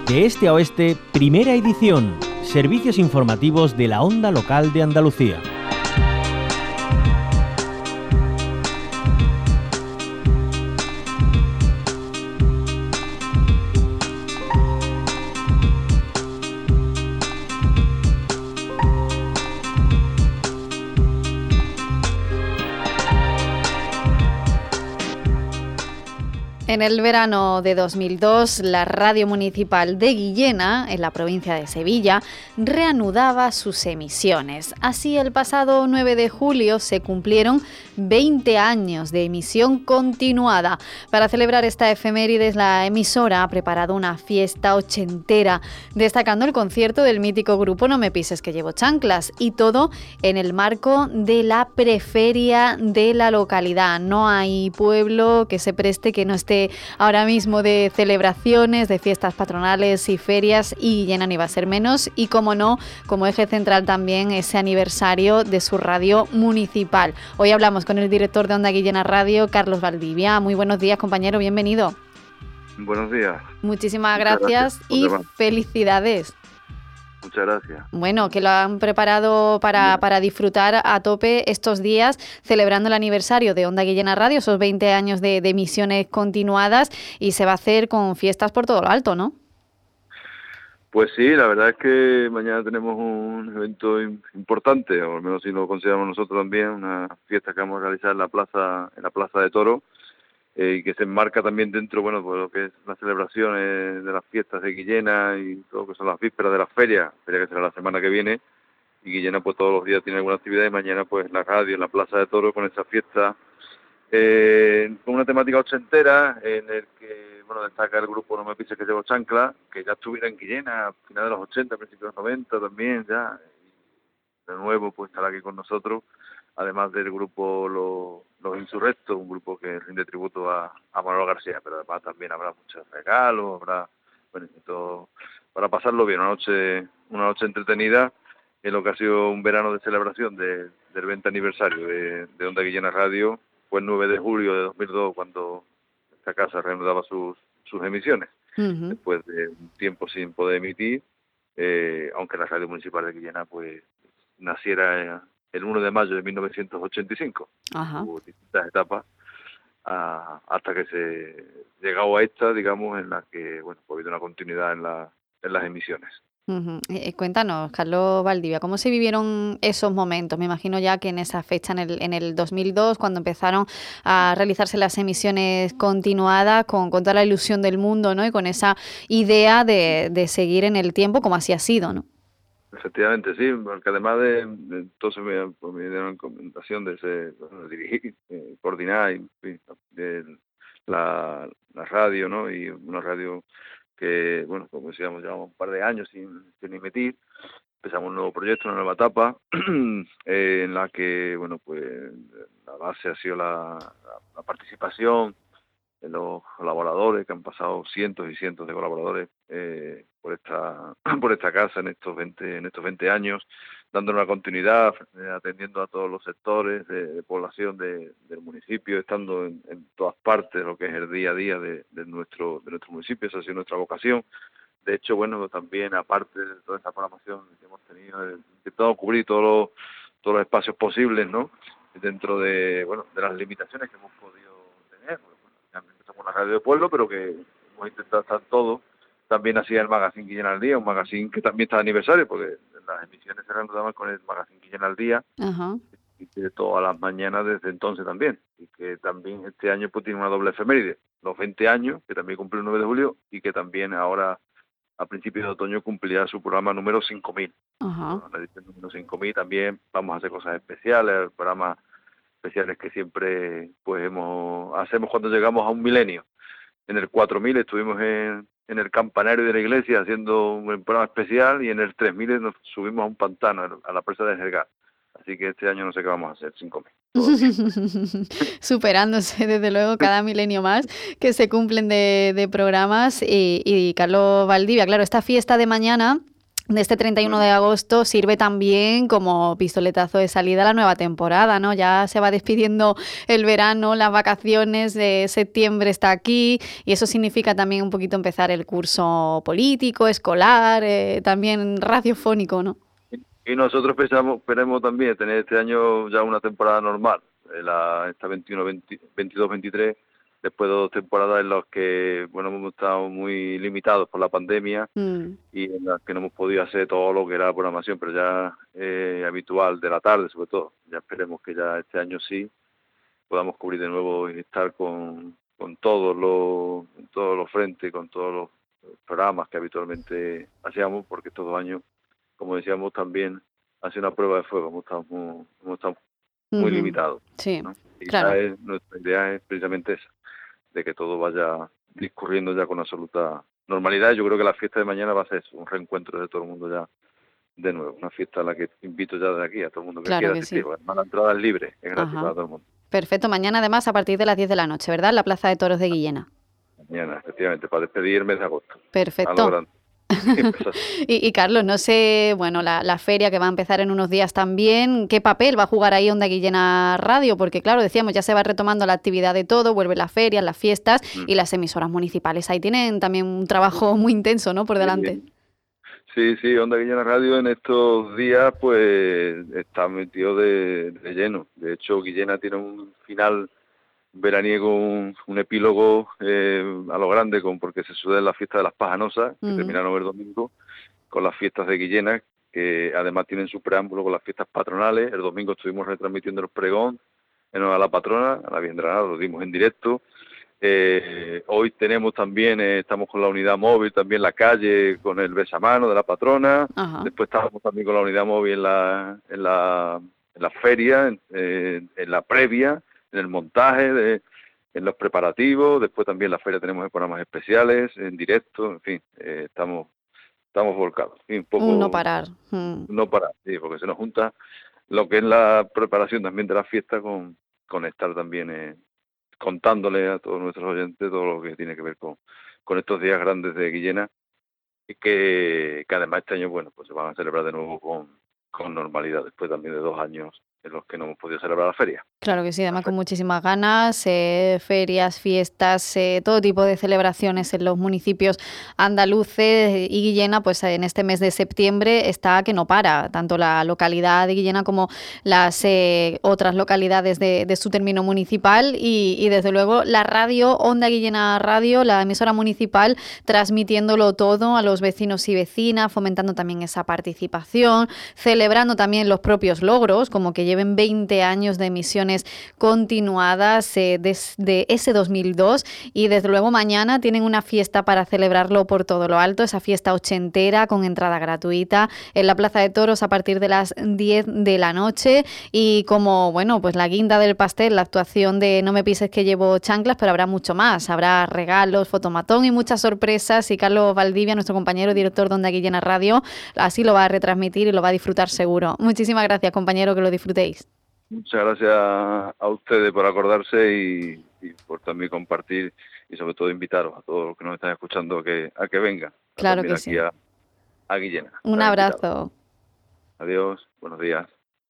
De este a oeste, primera edición. Servicios informativos de la Onda Local de Andalucía. En el verano de 2002, la radio municipal de Guillena, en la provincia de Sevilla, reanudaba sus emisiones. Así, el pasado 9 de julio se cumplieron 20 años de emisión continuada. Para celebrar esta efemérides, la emisora ha preparado una fiesta ochentera, destacando el concierto del mítico grupo No me pises que llevo chanclas, y todo en el marco de la preferia de la localidad. No hay pueblo que se preste que no esté ahora mismo de celebraciones, de fiestas patronales y ferias, y Guillena no iba a ser menos, y como no, como eje central también ese aniversario de su radio municipal. Hoy hablamos con el director de Onda Guillena Radio, Carlos Valdivia. Muy buenos días, compañero, bienvenido. Buenos días. Muchísimas gracias y felicidades. Muchas gracias. Bueno, que lo han preparado para disfrutar a tope estos días, celebrando el aniversario de Onda Guillena Radio, esos 20 años de emisiones continuadas, y se va a hacer con fiestas por todo lo alto, ¿no? Pues sí, la verdad es que mañana tenemos un evento importante, o al menos si lo consideramos nosotros también, una fiesta que vamos a realizar en la Plaza de Toros, y que se enmarca también dentro, bueno, pues lo que es las celebraciones de las fiestas de Guillena y todo lo que son las vísperas de la feria que será la semana que viene. Y Guillena pues todos los días tiene alguna actividad, y mañana pues la radio en la Plaza de Toros con esa fiesta con una temática ochentera en el que, bueno, destaca el grupo No me pises que llevo chancla, que ya estuviera en Guillena a finales de los 80, principios de los 90 también ya, y de nuevo pues estará aquí con nosotros, además del grupo Los Insurrectos, un grupo que rinde tributo a Manolo García, pero además también habrá muchos regalos, habrá, bueno, todo para pasarlo bien, una noche entretenida en lo que ha sido un verano de celebración del 20 aniversario de Onda Guillena Radio. Fue el 9 de julio de 2002 cuando esta casa reanudaba sus emisiones, después de un tiempo sin poder emitir, aunque la radio municipal de Guillena pues naciera el 1 de mayo de 1985. Ajá. Hubo distintas etapas hasta que se llegó a esta, digamos, en la que, bueno, pues ha habido una continuidad en las emisiones. Cuéntanos, Carlos Valdivia, ¿cómo se vivieron esos momentos? Me imagino ya que en esa fecha, en el 2002, cuando empezaron a realizarse las emisiones continuadas, con toda la ilusión del mundo, ¿no? Y con esa idea de seguir en el tiempo como así ha sido, ¿no? Efectivamente, sí, porque además de entonces me dieron recomendación de dirigir, coordinar, en fin, la radio, ¿no? Y una radio que, bueno, como decíamos, llevamos un par de años sin emitir. Empezamos un nuevo proyecto, una nueva etapa, en la que, bueno, pues la base ha sido la participación de los colaboradores, que han pasado cientos y cientos de colaboradores por esta casa en estos 20 años, dando una continuidad, atendiendo a todos los sectores de población del municipio, estando en todas partes de lo que es el día a día de nuestro municipio. Esa ha sido nuestra vocación. De hecho, bueno, también aparte de toda esta programación que hemos tenido, intentado cubrir todos los espacios posibles, ¿no? Dentro de las limitaciones que hemos podido tener. También empezamos una radio de pueblo, pero que hemos intentado estar todos. También hacía el Magazine Guillena al Día, un magazine que también está de aniversario, porque las emisiones se reanudaban con el Magazine Guillena al Día, Ajá. y de todas las mañanas desde entonces también. Y que también este año pues tiene una doble efeméride, los 20 años, que también cumple el 9 de julio, y que también ahora, a principios de otoño, cumplirá su programa número 5.000. Ajá. La edición número 5.000 también vamos a hacer cosas especiales, programas especiales que siempre pues hacemos cuando llegamos a un milenio. En el 4.000 estuvimos en el campanario de la iglesia haciendo un programa especial, y en el 3.000 nos subimos a un pantano, a la presa de Jergar. Así que este año no sé qué vamos a hacer, 5.000. Superándose desde luego cada milenio más que se cumplen de programas. Y Carlos Valdivia, claro, esta fiesta de mañana de este 31 de agosto sirve también como pistoletazo de salida a la nueva temporada, ¿no? Ya se va despidiendo el verano, las vacaciones de septiembre está aquí y eso significa también un poquito empezar el curso político, escolar, también radiofónico, ¿no? Y nosotros esperemos también tener este año ya una temporada normal, esta 22-23, después de 2 temporadas en las que, bueno, hemos estado muy limitados por la pandemia Mm. y en las que no hemos podido hacer todo lo que era la programación, pero ya habitual de la tarde, sobre todo. Ya esperemos que ya este año sí podamos cubrir de nuevo y estar con todos los frentes, con todos los programas que habitualmente hacíamos, porque estos 2 años, como decíamos, también ha sido una prueba de fuego, hemos estado muy Ujú. limitados, Sí, ¿no? Y claro. nuestra idea es precisamente esa, de que todo vaya discurriendo ya con absoluta normalidad. Yo creo que la fiesta de mañana va a ser eso, un reencuentro de todo el mundo ya de nuevo, una fiesta a la que invito ya de aquí a todo el mundo que Claro quiera que asistir, sí. porque además la entrada es libre, es gratis para Ajá. todo el mundo. Perfecto. Mañana además a partir de las 10 de la noche, ¿verdad? En la Plaza de Toros de Guillena. Mañana, efectivamente, para despedir el mes de agosto, a lo Perfecto. grande. Empezar. Y Carlos, no sé, bueno, la feria que va a empezar en unos días también, ¿qué papel va a jugar ahí Onda Guillena Radio? Porque claro, decíamos, ya se va retomando la actividad de todo, vuelven las ferias, las fiestas y las emisoras municipales. Ahí tienen también un trabajo muy intenso, ¿no? Por delante. Sí, sí, sí, Onda Guillena Radio en estos días pues está metido de lleno. De hecho, Guillena tiene un final veraniego, un epílogo a lo grande, porque se sucede la fiesta de las Pajanosas, que Ujú. terminaron el domingo, con las fiestas de Guillena, que además tienen su preámbulo con las fiestas patronales. El domingo estuvimos retransmitiendo el pregón en honor a la patrona, a la Virgen de Granada, lo dimos en directo. Hoy tenemos también, estamos con la unidad móvil también en la calle, con el besamano de la patrona. Ajá. Después estábamos también con la unidad móvil en la feria, en la previa, en el montaje, en los preparativos. Después también en la feria tenemos programas especiales, en directo, en fin, estamos volcados. Y un Un no poco parar. Mm. no parar, sí, porque se nos junta lo que es la preparación también de la fiesta con estar también contándole a todos nuestros oyentes todo lo que tiene que ver con estos días grandes de Guillena y que además este año, bueno, pues se van a celebrar de nuevo con normalidad, después también de 2 años en los que no hemos podido celebrar la feria. Claro que sí, La además con feria. muchísimas ganas, ferias, fiestas, todo tipo de celebraciones en los municipios andaluces y Guillena, pues en este mes de septiembre está que no para, tanto la localidad de Guillena como las otras localidades de su término municipal y desde luego la radio, Onda Guillena Radio, la emisora municipal, transmitiéndolo todo a los vecinos y vecinas, fomentando también esa participación, celebrando también los propios logros, como que lleven 20 años de emisiones continuadas desde ese 2002 y desde luego mañana tienen una fiesta para celebrarlo por todo lo alto, esa fiesta ochentera con entrada gratuita en la Plaza de Toros a partir de las 10 de la noche y como, bueno, pues la guinda del pastel, la actuación de No me pises que llevo chanclas, pero habrá mucho más, habrá regalos, fotomatón y muchas sorpresas y Carlos Valdivia, nuestro compañero director de Onda Guillena Radio, así lo va a retransmitir y lo va a disfrutar seguro. Muchísimas gracias, compañero, que lo disfrutéis. Muchas gracias a ustedes por acordarse y por también compartir y sobre todo invitaros a todos los que nos están escuchando a que vengan Claro también que aquí sí. a Guillena. Un Están invitados. abrazo. Adiós, buenos días.